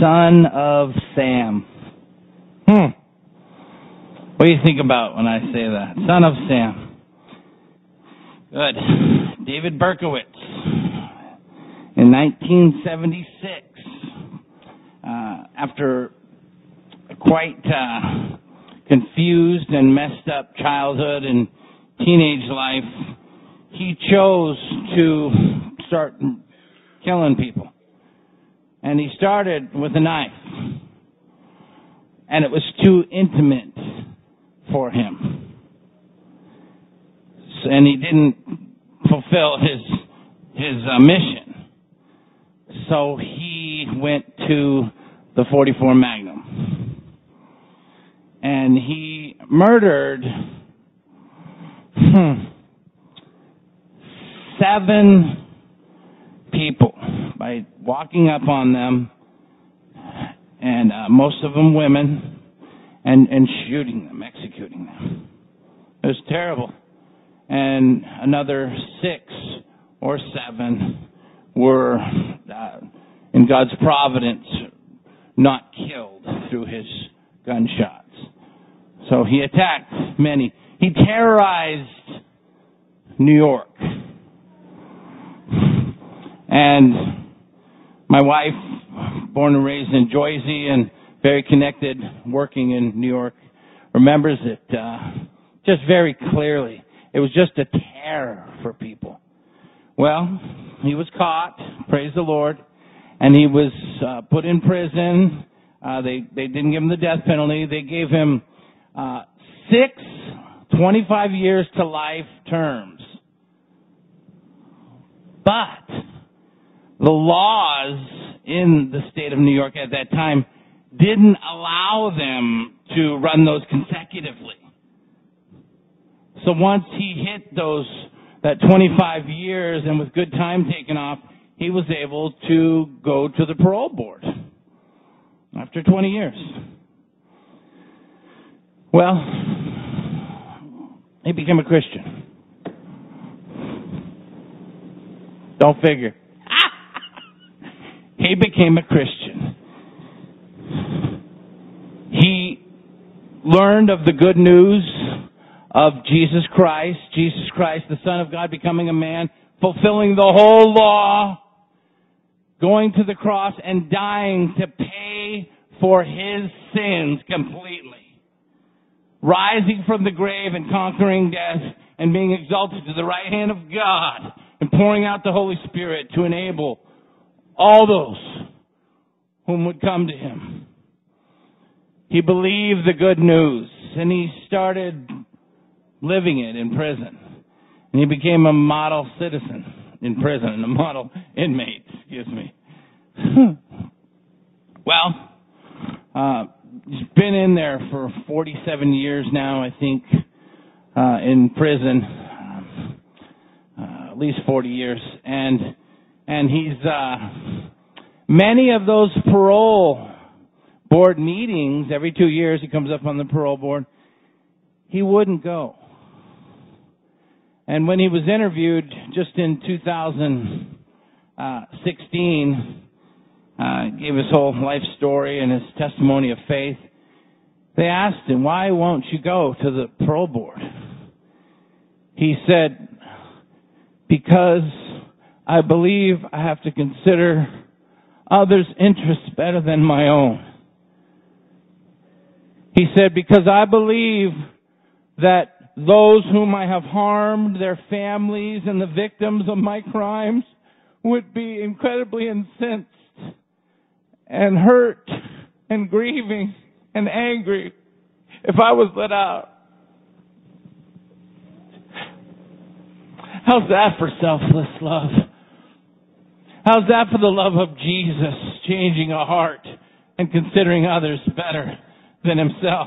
Son of Sam. What do you think about when I say that? Son of Sam. Good. David Berkowitz. In 1976, after a quite confused and messed up childhood and teenage life, he chose to start killing people. And he started with a knife. And it was too intimate for him. And he didn't fulfill his mission. So he went to the .44 Magnum. And he murdered 7 people by walking up on them, and most of them women, and shooting them, executing them. It was terrible. And another 6 or 7 were, in God's providence, not killed through his gunshots. So he attacked many. He terrorized New York. And my wife, born and raised in Jersey and very connected, working in New York, remembers it just very clearly. It was just a terror for people. Well, he was caught, praise the Lord, and he was put in prison. They didn't give him the death penalty. They gave him 6 25 years to life terms. But the laws in the state of New York at that time didn't allow them to run those consecutively. So once he hit that 25 years and with good time taken off, he was able to go to the parole board after 20 years. Well, he became a Christian. Don't figure. He became a Christian. He learned of the good news of Jesus Christ, the Son of God, becoming a man, fulfilling the whole law, going to the cross and dying to pay for his sins completely, rising from the grave and conquering death and being exalted to the right hand of God and pouring out the Holy Spirit to enable all those whom would come to him. He believed the good news, and he started living it in prison. And he became a model citizen in prison, and a model inmate, Well, he's been in there for 47 years now, I think, in prison, at least 40 years. And he's, many of those parole board meetings, every 2 years he comes up on the parole board, he wouldn't go. And when he was interviewed just in 2016, gave his whole life story and his testimony of faith, they asked him, why won't you go to the parole board? He said, because I believe I have to consider others' interests better than my own. He said, because I believe that those whom I have harmed, their families, and the victims of my crimes would be incredibly incensed and hurt and grieving and angry if I was let out. How's that for selfless love? How's that for the love of Jesus changing a heart and considering others better than himself?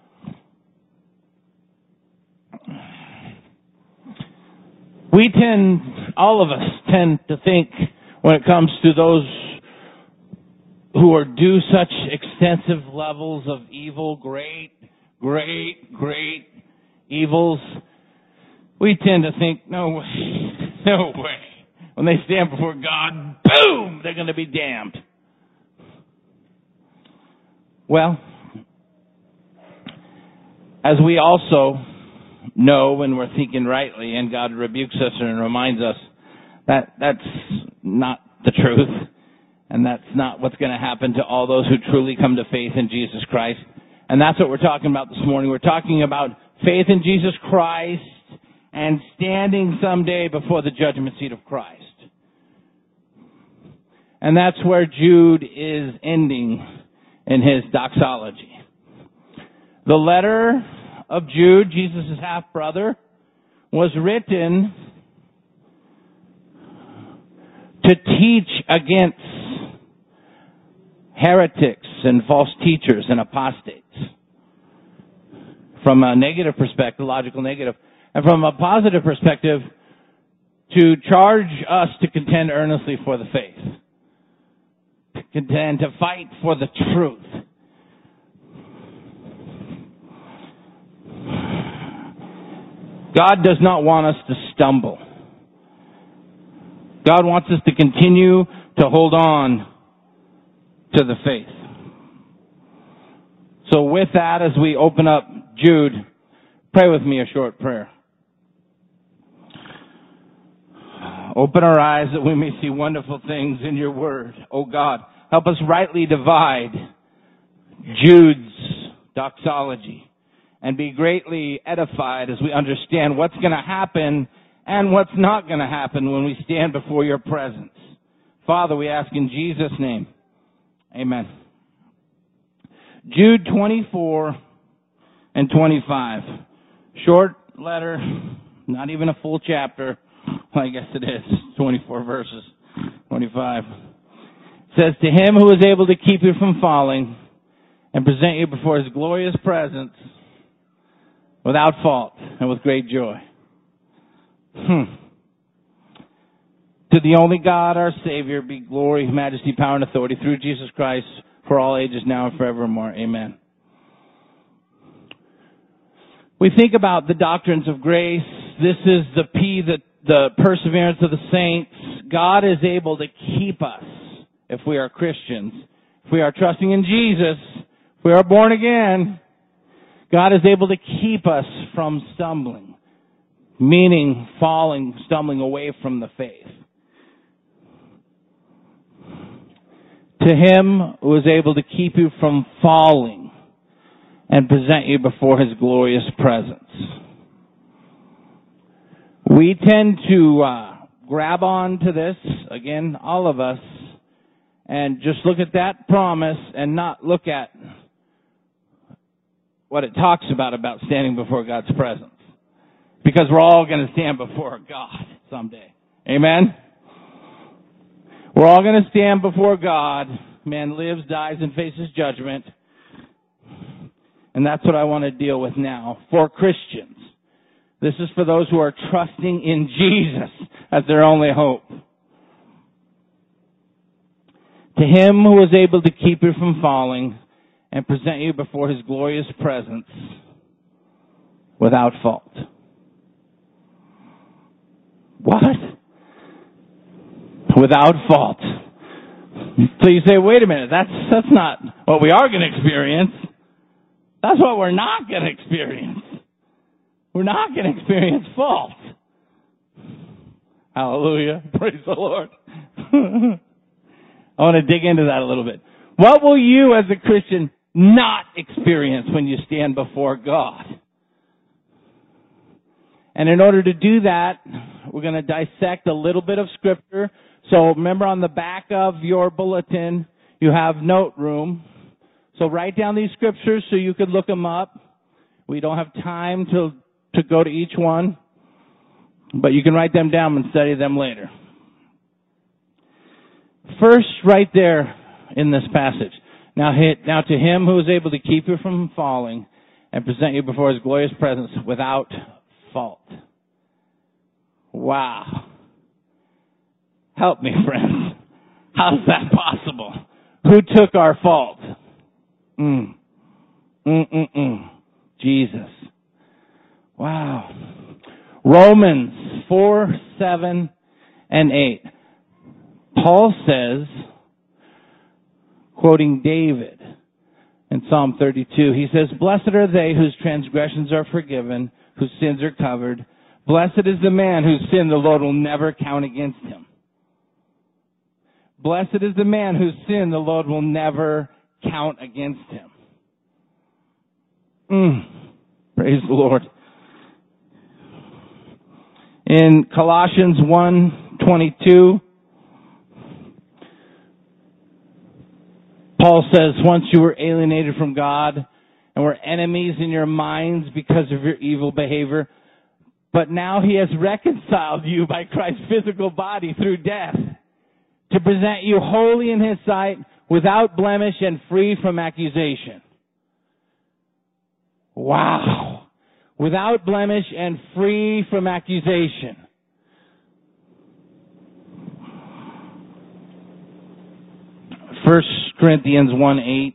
All of us tend to think when it comes to those who do such extensive levels of evil, great evils, we tend to think, no way. When they stand before God, boom, they're going to be damned. Well, as we also know when we're thinking rightly, and God rebukes us and reminds us that that's not the truth, and that's not what's going to happen to all those who truly come to faith in Jesus Christ. And that's what we're talking about this morning. We're talking about faith in Jesus Christ and standing someday before the judgment seat of Christ. And that's where Jude is ending in his doxology. The letter of Jude, Jesus' half-brother, was written to teach against heretics and false teachers and apostates. From a negative perspective, logical negative, and from a positive perspective, to charge us to contend earnestly for the faith. To contend, to fight for the truth. God does not want us to stumble. God wants us to continue to hold on to the faith. So with that, as we open up Jude, pray with me a short prayer. Open our eyes that we may see wonderful things in your word. Oh God, help us rightly divide Jude's doxology and be greatly edified as we understand what's going to happen and what's not going to happen when we stand before your presence. Father, we ask in Jesus' name. Amen. Jude 24 and 25. Short letter, not even a full chapter. Well, I guess it is. 24 verses. 25. It says, to him who is able to keep you from falling and present you before his glorious presence without fault and with great joy. To the only God, our Savior, be glory, majesty, power, and authority through Jesus Christ for all ages, now and forevermore. Amen. We think about the doctrines of grace. This is the perseverance of the saints. God is able to keep us if we are Christians. If we are trusting in Jesus, if we are born again, God is able to keep us from stumbling, meaning falling, stumbling away from the faith. To him who is able to keep you from falling and present you before his glorious presence. We tend to grab on to this, again, all of us, and just look at that promise and not look at what it talks about standing before God's presence. Because we're all going to stand before God someday. Amen? We're all going to stand before God. Man lives, dies, and faces judgment. And that's what I want to deal with now for Christians. This is for those who are trusting in Jesus as their only hope. To him who is able to keep you from falling and present you before his glorious presence without fault. What? Without fault. So you say, wait a minute, that's not what we are going to experience. That's what we're not going to experience. We're not going to experience fault. Hallelujah. Praise the Lord. I want to dig into that a little bit. What will you as a Christian not experience when you stand before God? And in order to do that, we're going to dissect a little bit of Scripture. So remember, on the back of your bulletin, you have note room. So write down these Scriptures so you could look them up. We don't have time to go to each one, but you can write them down and study them later. First, right there in this passage. Now to him who is able to keep you from falling and present you before his glorious presence without fault. Wow. Help me, friends. How's that possible? Who took our fault? Jesus. Wow. Romans 4, 7, and 8. Paul says, quoting David in in Psalm 32. He says, "Blessed are they whose transgressions are forgiven, whose sins are covered. Blessed is the man whose sin the Lord will never count against him." Blessed is the man whose sin the Lord will never count against him. Praise the Lord. In Colossians 1:22, Paul says, "Once you were alienated from God and were enemies in your minds because of your evil behavior, but now he has reconciled you by Christ's physical body through death to present you holy in his sight, without blemish and free from accusation." Wow. Without blemish and free from accusation. 1 Corinthians 1:8.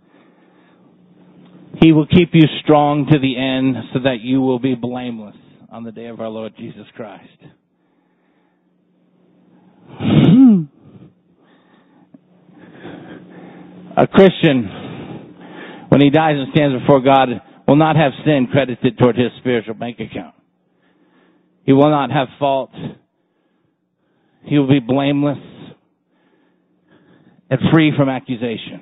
He will keep you strong to the end so that you will be blameless on the day of our Lord Jesus Christ. A Christian, when he dies and stands before God, will not have sin credited toward his spiritual bank account. He will not have fault. He will be blameless and free from accusation.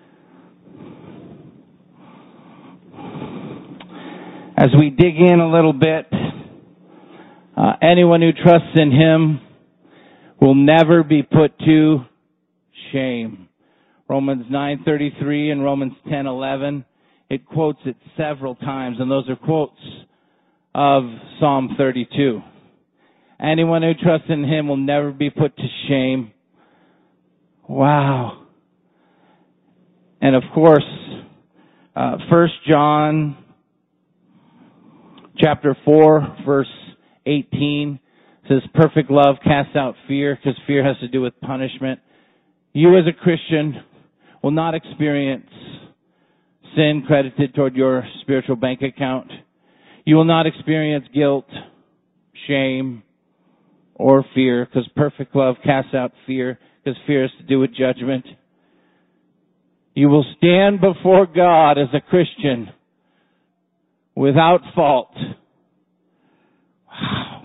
As we dig in a little bit, anyone who trusts in him will never be put to shame. Romans 9:33 and Romans 10:11. It quotes it several times, and those are quotes of Psalm 32. Anyone who trusts in him will never be put to shame. Wow. And of course, 1 John chapter 4, verse 18 says, "Perfect love casts out fear," because fear has to do with punishment. You as a Christian will not experience sin credited toward your spiritual bank account. You will not experience guilt, shame, or fear, because perfect love casts out fear, because fear has to do with judgment. You will stand before God as a Christian without fault. Wow.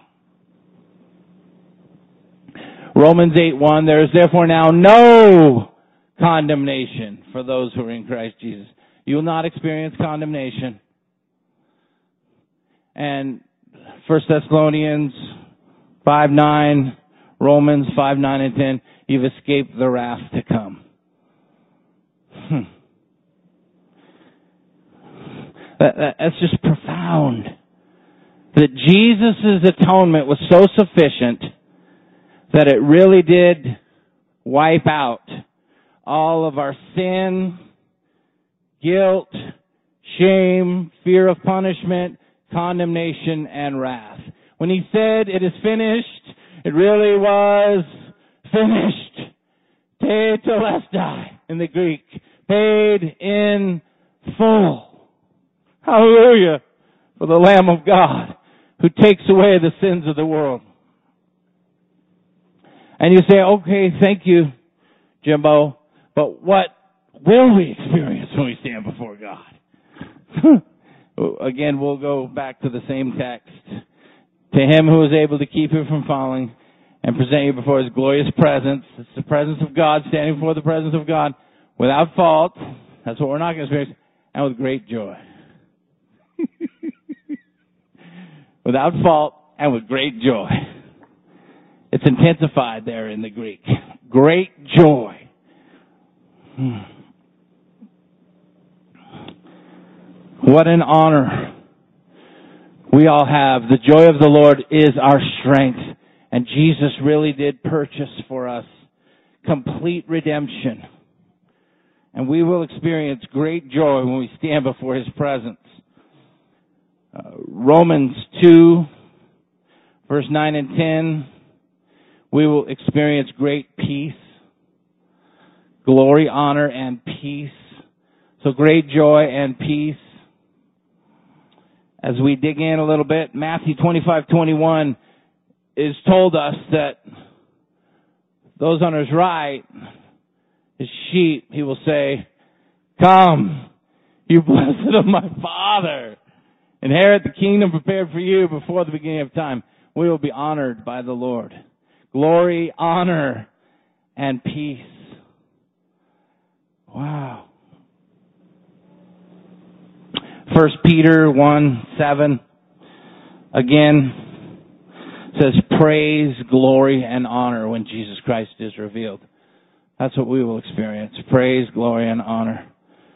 Romans 8:1, "There is therefore now no condemnation for those who are in Christ Jesus." You will not experience condemnation. And 1 Thessalonians 5:9, Romans 5:9 and 10, "You've escaped the wrath to come." That's just profound. That Jesus' atonement was so sufficient that it really did wipe out all of our sin, guilt, shame, fear of punishment, condemnation, and wrath. When he said, "It is finished," it really was finished. Te telestai in the Greek. Paid in full. Hallelujah for the Lamb of God who takes away the sins of the world. And you say, "Okay, thank you, Jimbo, but what will we experience when we stand before God?" Again, we'll go back to the same text. "To him who is able to keep you from falling and present you before his glorious presence." It's the presence of God, standing before the presence of God without fault. That's what we're not going to experience. And with great joy. Without fault and with great joy. It's intensified there in the Greek. Great joy. What an honor we all have. The joy of the Lord is our strength. And Jesus really did purchase for us complete redemption. And we will experience great joy when we stand before his presence. Romans 2, verse 9 and 10, we will experience great peace, glory, honor, and peace. So great joy and peace. As we dig in a little bit, Matthew 25:21 is told us that those on his right, his sheep, he will say, "Come You blessed of my Father. Inherit the kingdom prepared for you before the beginning of time. We will be honored by the Lord. Glory, honor, and peace. Wow. 1 Peter 1:7 again says praise, glory, and honor when Jesus Christ is revealed. That's what we will experience. Praise, glory, and honor.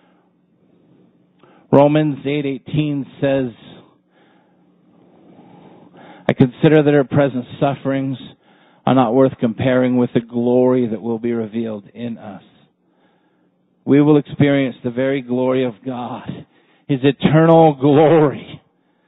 Romans 8:18 says, I consider that our present sufferings are not worth comparing with the glory that will be revealed in us. We will experience the very glory of God, His eternal glory.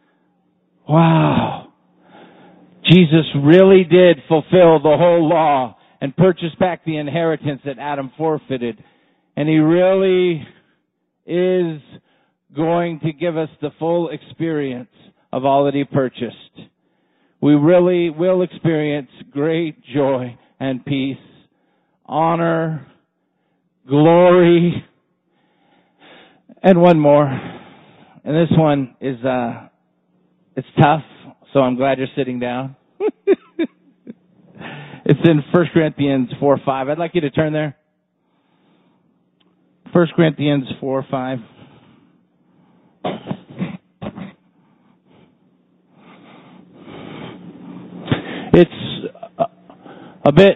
Wow. Jesus really did fulfill the whole law and purchase back the inheritance that Adam forfeited. And He really is going to give us the full experience of all that He purchased. We really will experience great joy and peace, honor, glory, and one more. And this one is, it's tough, so I'm glad you're sitting down. It's in 1 Corinthians 4:5. I'd like you to turn there. 1 Corinthians 4:5. It's a bit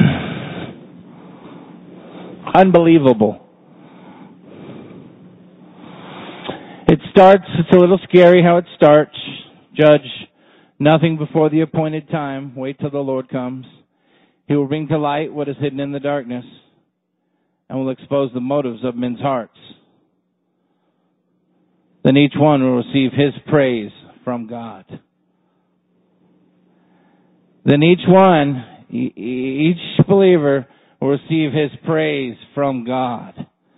unbelievable. It's a little scary how it starts. Judge nothing before the appointed time. Wait till the Lord comes. He will bring to light what is hidden in the darkness and will expose the motives of men's hearts. Then each one will receive his praise from God. Then each believer will receive his praise from God.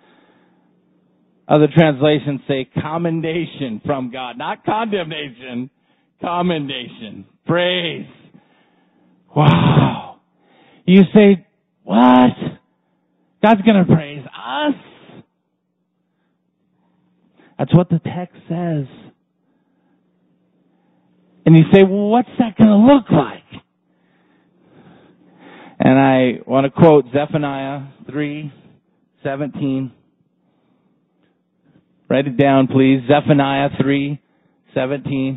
Other translations say commendation from God. Not condemnation, commendation. Praise. Wow. You say, what? God's going to praise us? That's what the text says. And you say, well, what's that going to look like? And I want to quote Zephaniah 3:17. Write it down, please. Zephaniah 3:17.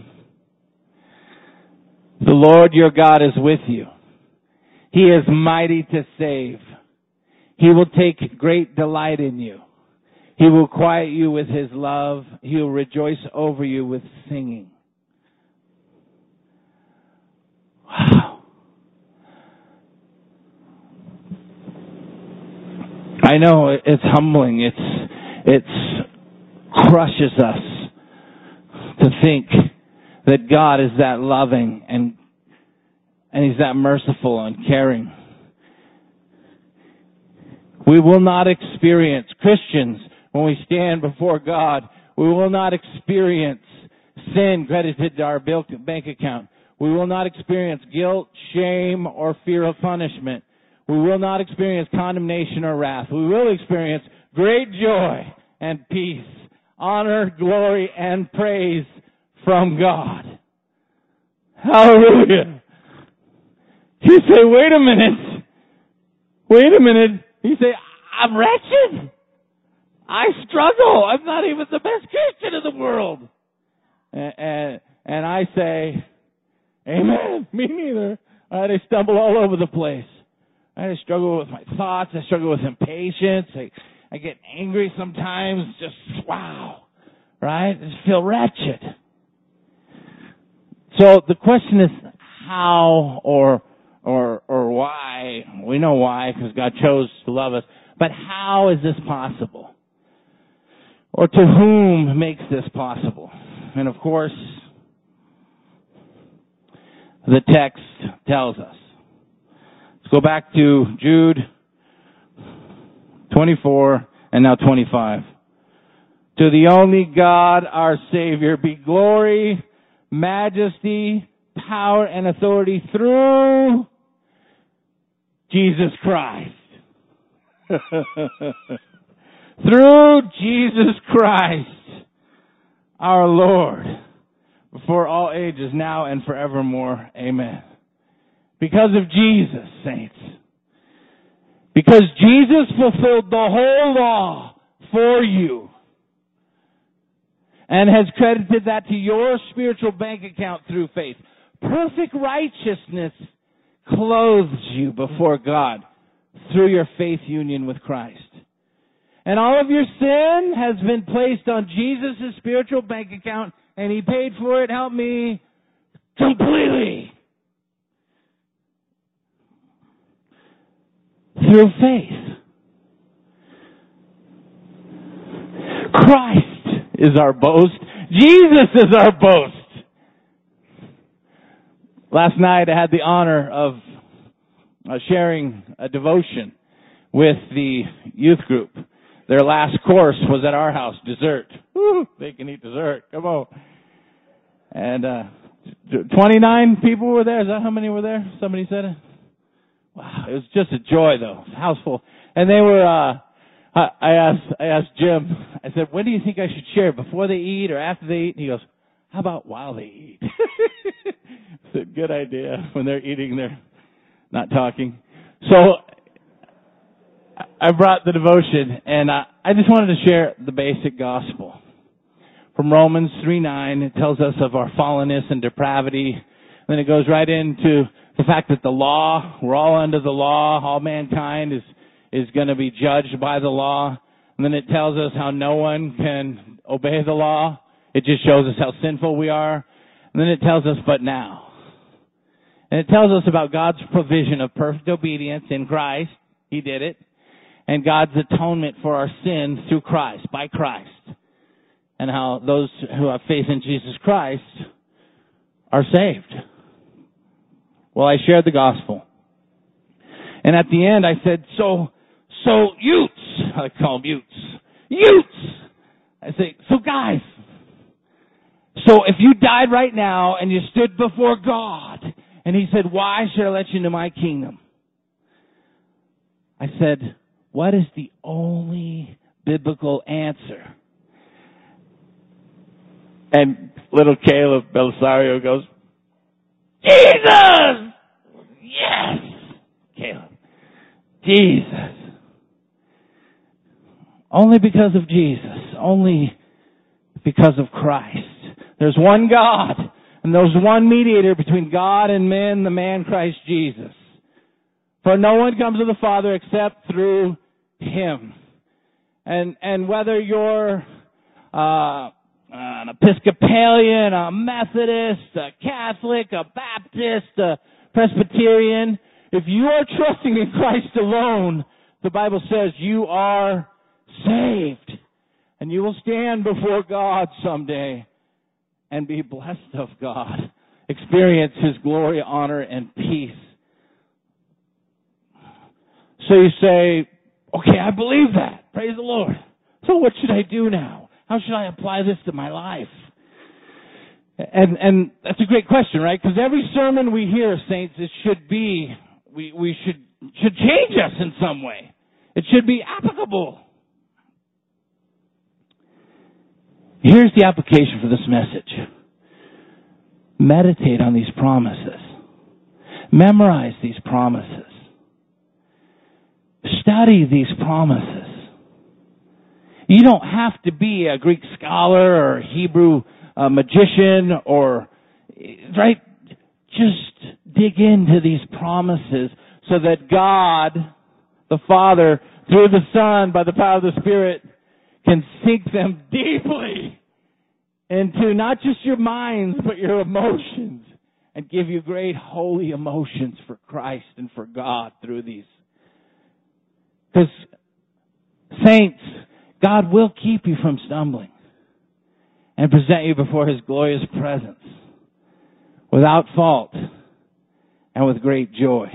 The Lord your God is with you. He is mighty to save. He will take great delight in you. He will quiet you with His love. He will rejoice over you with singing. Wow. I know it's humbling. It crushes us to think that God is that loving and He's that merciful and caring. We will not experience, Christians, when we stand before God, we will not experience sin credited to our bank account. We will not experience guilt, shame, or fear of punishment. We will not experience condemnation or wrath. We will experience great joy and peace, honor, glory, and praise from God. Hallelujah. You say, wait a minute. You say, I'm wretched. I struggle. I'm not even the best Christian in the world. And I say, amen. Me neither. I stumble all over the place. I struggle with my thoughts. I struggle with impatience. I get angry sometimes. Just, wow. Right? I just feel wretched. So the question is how or why. We know why, because God chose to love us. But how is this possible? Or to whom makes this possible? And of course, the text tells us. Let's go back to Jude 24 and now 25. To the only God, our Savior, be glory, majesty, power, and authority through Jesus Christ. through Jesus Christ, our Lord, before all ages, now and forevermore. Amen. Because of Jesus, saints. Because Jesus fulfilled the whole law for you and has credited that to your spiritual bank account through faith. Perfect righteousness clothes you before God through your faith union with Christ. And all of your sin has been placed on Jesus' spiritual bank account, and He paid for it, help me, completely. Through faith. Christ is our boast. Jesus is our boast. Last night I had the honor of sharing a devotion with the youth group. Their last course was at our house, dessert. Woo, they can eat dessert. Come on. And 29 people were there. Is that how many were there? Somebody said it? Wow, it was just a joy, though. It was a house full. And they were, I asked Jim, I said, when do you think I should share? Before they eat or after they eat? And he goes, how about while they eat? It's a good idea. When they're eating, they're not talking. So I brought the devotion, and I just wanted to share the basic gospel. From Romans 3:9, it tells us of our fallenness and depravity. Then it goes right into the fact that the law, we're all under the law, all mankind is going to be judged by the law. And then it tells us how no one can obey the law. It just shows us how sinful we are. And then it tells us, but now. And it tells us about God's provision of perfect obedience in Christ. He did it. And God's atonement for our sins through Christ, by Christ. And how those who have faith in Jesus Christ are saved. Well, I shared the gospel. And at the end I said, so youths, I call them youths. I say, so guys, so if you died right now and you stood before God, and He said, why should I let you into my kingdom? I said, what is the only biblical answer? And little Caleb Belisario goes, Jesus! Yes! Caleb. Jesus. Only because of Jesus. Only because of Christ. There's one God, and there's one mediator between God and men, the man Christ Jesus. For no one comes to the Father except through Him. And whether you're an Episcopalian, a Methodist, a Catholic, a Baptist, a Presbyterian, if you are trusting in Christ alone, the Bible says you are saved. And you will stand before God someday and be blessed of God. Experience His glory, honor, and peace. So you say, okay, I believe that. Praise the Lord. So what should I do now? How should I apply this to my life? And that's a great question, right? Because every sermon we hear, saints, it should be, we should change us in some way. It should be applicable. Here's the application for this message. Meditate on these promises. Memorize these promises. Study these promises. You don't have to be a Greek scholar or a Hebrew magician or, right? Just dig into these promises so that God, the Father, through the Son, by the power of the Spirit, can sink them deeply into not just your minds, but your emotions, and give you great holy emotions for Christ and for God through these. Because, saints, God will keep you from stumbling and present you before His glorious presence without fault and with great joy.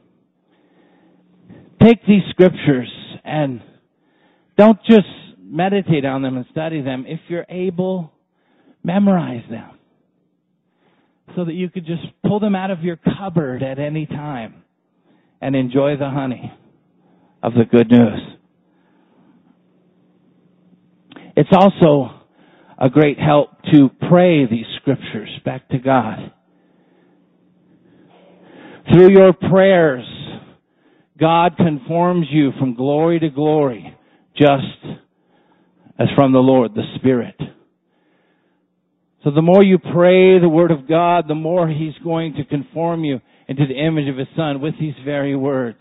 Take these scriptures and don't just meditate on them and study them. If you're able, memorize them so that you could just pull them out of your cupboard at any time and enjoy the honey of the good news. It's also a great help to pray these scriptures back to God. Through your prayers, God conforms you from glory to glory, just as from the Lord, the Spirit. So the more you pray the Word of God, the more He's going to conform you into the image of His Son with these very words.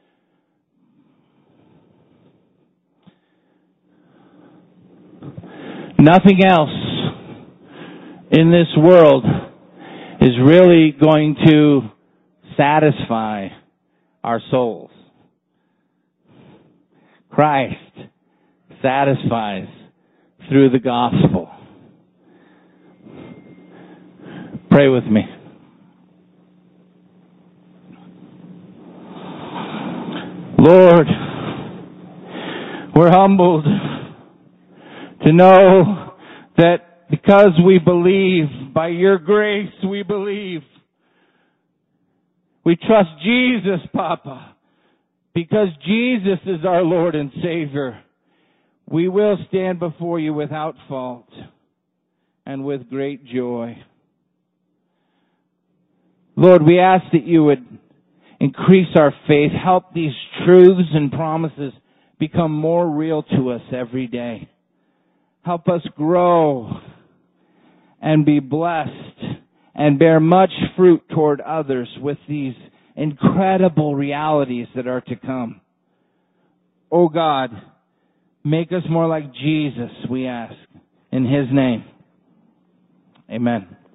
Nothing else in this world is really going to satisfy our souls. Christ satisfies through the gospel. Pray with me. Lord, we're humbled to know that because we believe, by your grace we believe. We trust Jesus, Papa. Because Jesus is our Lord and Savior, we will stand before you without fault and with great joy. Lord, we ask that you would increase our faith, help these truths and promises become more real to us every day. Help us grow and be blessed and bear much fruit toward others with these incredible realities that are to come. Oh God, make us more like Jesus, we ask. In His name, amen.